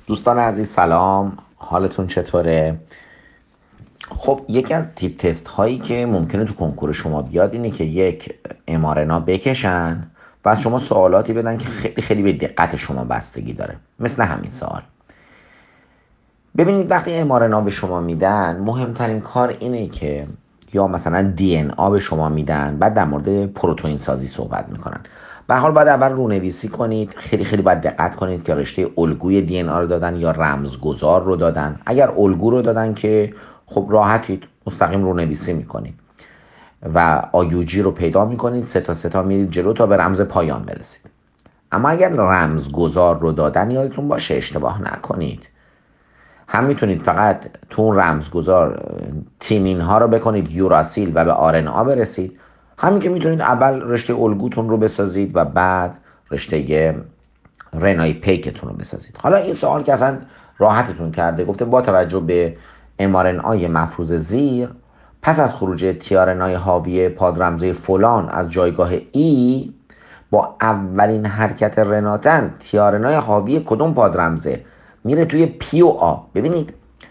دوستان عزیز سلام، حالتون چطوره؟ خب یکی از تیپ تست هایی که ممکنه تو کنکور شما بیاد اینه که یک mRNA بکشن و از شما سوالاتی بدن که خیلی خیلی به دقت شما بستگی داره. مثل همین سوال. ببینید وقتی mRNA به شما میدن مهمترین کار اینه که یا مثلا DNA به شما میدن، بعد در مورد پروتئین سازی صحبت میکنن. به هر حال باید اول رونویسی کنید، خیلی خیلی باید دقت کنید که رشته الگوی DNA رو دادن یا رمزگذار رو دادن. اگر الگو رو دادن که خب راحتید مستقیم رونویسی میکنید و آیوجی رو پیدا میکنید، سه تا میرید جلو تا به رمز پایان برسید. اما اگر رمزگذار رو دادن یادتون باشه اشتباه نکنید. هم میتونید فقط تو اون رمزگذار تیمین ها رو بکنید یوراسیل و به RNA برسید، همین که میتونید اول رشته الگوتون رو بسازید و بعد رشته رنای پیکتون رو بسازید. حالا این سوال که اصلا راحتتون کرده، گفته با توجه به mRNA مفروض زیر پس از خروج tRNA حاوی پادرمزه فلان از جایگاه E با اولین حرکت رناتن tRNA حاوی کدوم پادرمزه میره توی پی و آ. ببینید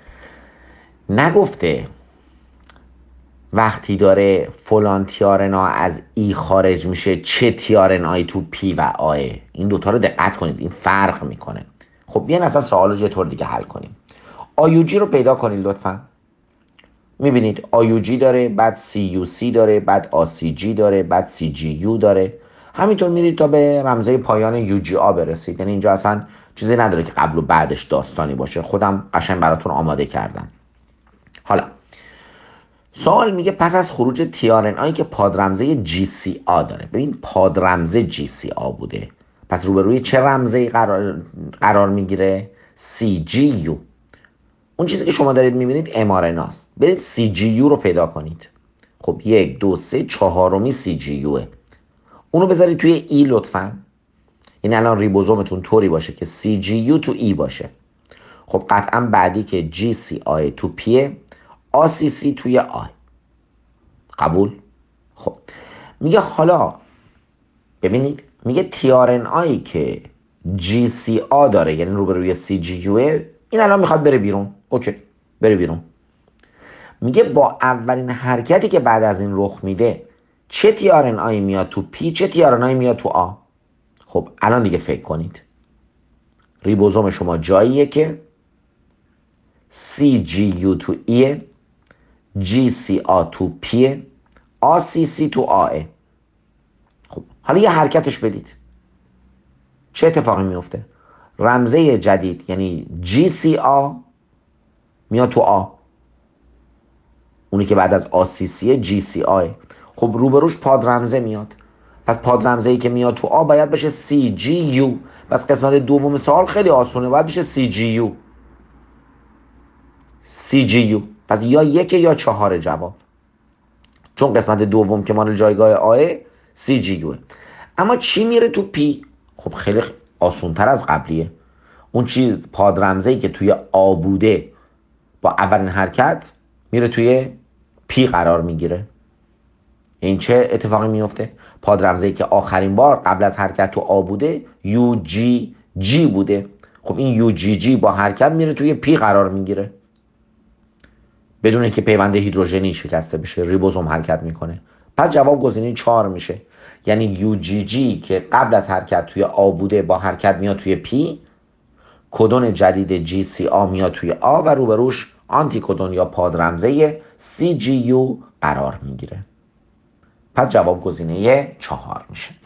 نگفته وقتی داره فلان tRNA از ای خارج میشه چه tRNA تو پی و آه. این دوتا رو دقت کنید، این فرق میکنه. خب بیاین اصلا سوالو یه طور دیگه حل کنیم. آیوجی رو پیدا کنید لطفا. میبینید آیوجی داره، بعد CUC داره، بعد ACG داره، بعد CGU داره. همینطور میرید تا به رمزه پایان UGA برسید. یعنی اینجا اصلا چیزی نداره که قبل و بعدش داستانی باشه. خودم قشنگ براتون آماده کردم. حالا سوال میگه پس از خروج tRNA که پادرمزه GCA داره. ببین پادرمزه GCA بوده، پس روبروی چه رمزه‌ای قرار میگیره؟ CGU. اون چیزی که شما دارید میبینید mRNA است. برید CGU رو پیدا کنید. خب 1 2 3 چهارمی CGU. اونو بذارید توی ای لطفاً. این الان ریبوزومتون طوری باشه که CGU تو ای باشه. خب قطعا بعدی که GCA تو پیه، ACC توی آی. قبول؟ خب میگه حالا ببینید میگه tRNA که GCA داره یعنی روبروی CGU، این الان میخواد بره بیرون. اوکی بره بیرون. میگه با اولین حرکتی که بعد از این رخ میده چه tRNA میاد تو پی چه tRNA میاد تو آ. خب الان دیگه فکر کنید. ریبوزوم شما جاییه که CGU تو ایه، GCA تو پیه، ACC تو آه. خب حالا یه حرکتش بدید. چه اتفاقی میفته؟ رمزه جدید یعنی GCA میاد تو آ، اونی که بعد از ACC GCA. خب روبروش پادرمزه میاد، پس پادرمزه‌ای که میاد تو آ باید بشه CGU. پس قسمت دوم سوال خیلی آسونه، باید بشه CGU. پس یا 1 یا 4 جواب، چون قسمت دوم که مال جایگاه آه CGU. اما چی میره تو پی؟ خب خیلی آسونتر از قبلیه. اون چی پادرمزه‌ای که توی آ بوده با اولین حرکت میره توی پی قرار میگیره. این چه اتفاقی میفته؟ پادرمزه‌ای که آخرین بار قبل از حرکت تو آ بوده UGG بوده. خب این UGG با حرکت میره توی پی قرار میگیره بدون اینکه پیوند هیدروژنی شکسته بشه. ریبوزوم حرکت میکنه. پس جواب گزینه 4 میشه. یعنی UGG که قبل از حرکت توی آ بوده با حرکت میاد توی پی، کدون جدید GCA میاد توی آ و روبروش آنتی کدون یا پادرمزه CGU قرار میگیره. پس جواب گزینه 4 میشه.